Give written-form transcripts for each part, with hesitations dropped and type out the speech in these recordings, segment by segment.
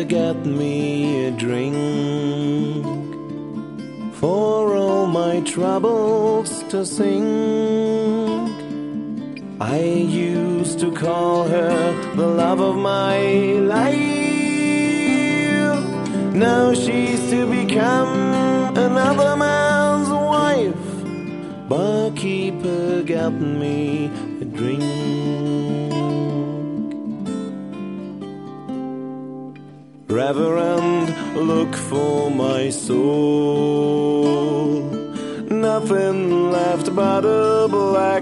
get me a drink for all my troubles to sink. I used to call her the love of my life. Now she's to become another man's wife. Barkeeper, get me a drink. Reverend, look for my soul. Nothing left but a black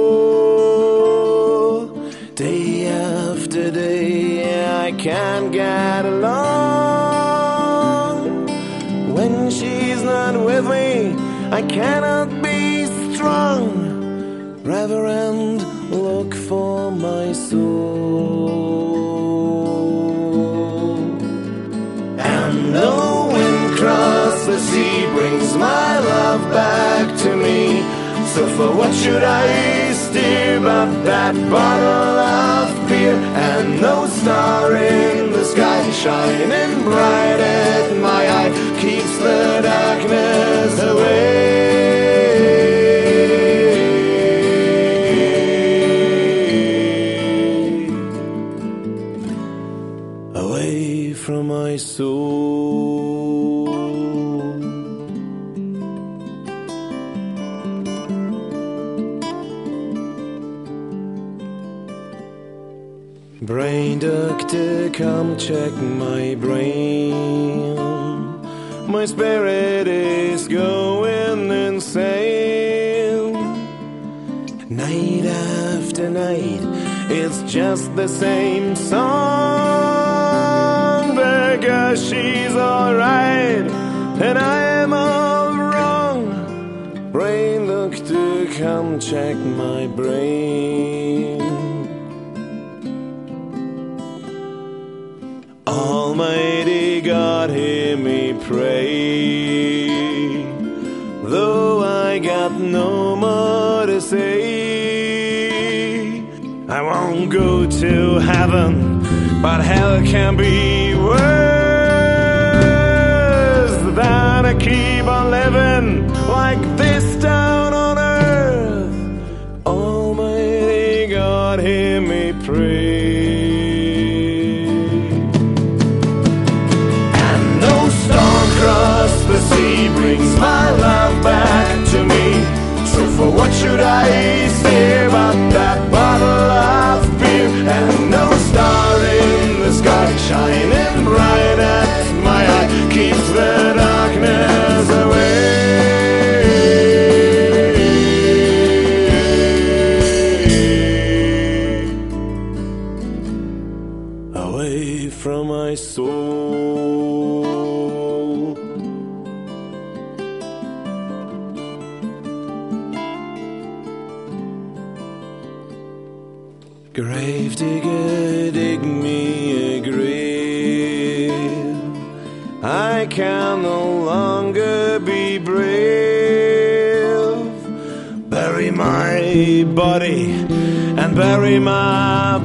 hole. Day after day I can't get along. When she's not with me I cannot be strong. Reverend, look for my soul. And the wind across the sea brings my love back to me. So for what should I steer but that bottle of beer? And no star in the sky shining bright at my eye keeps the darkness away. Away from my soul. Brain doctor, come check my brain. My spirit is going insane. Night after night, it's just the same song. Because she's alright and I am all wrong. Brain doctor, come check my brain. Almighty God, hear me pray. Though I got no more to say, I won't go to heaven, but hell can be worse than I keep on living like this down on earth. Almighty God, hear me pray. Across the sea brings my love back to me. So for what should I steer but that bottle of beer? And no star in the sky shining bright at my eye keeps the darkness away. Away from my soul. Grave digger, dig me a grave. I can no longer be brave. Bury my body and bury my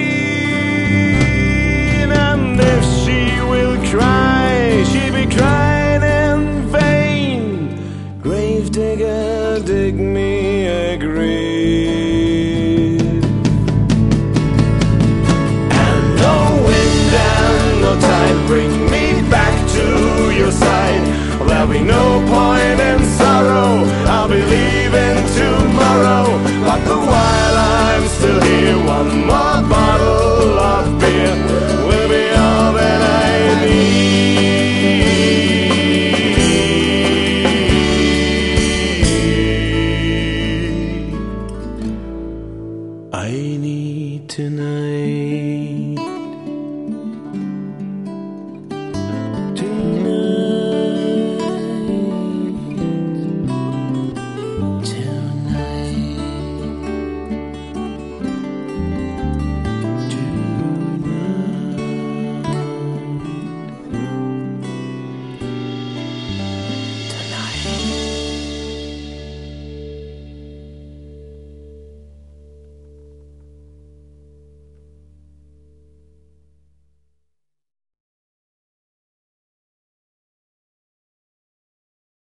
pain. And if she will cry, she be crying in vain. Grave digger, dig me a grave. Bring me back to your side. There'll be no point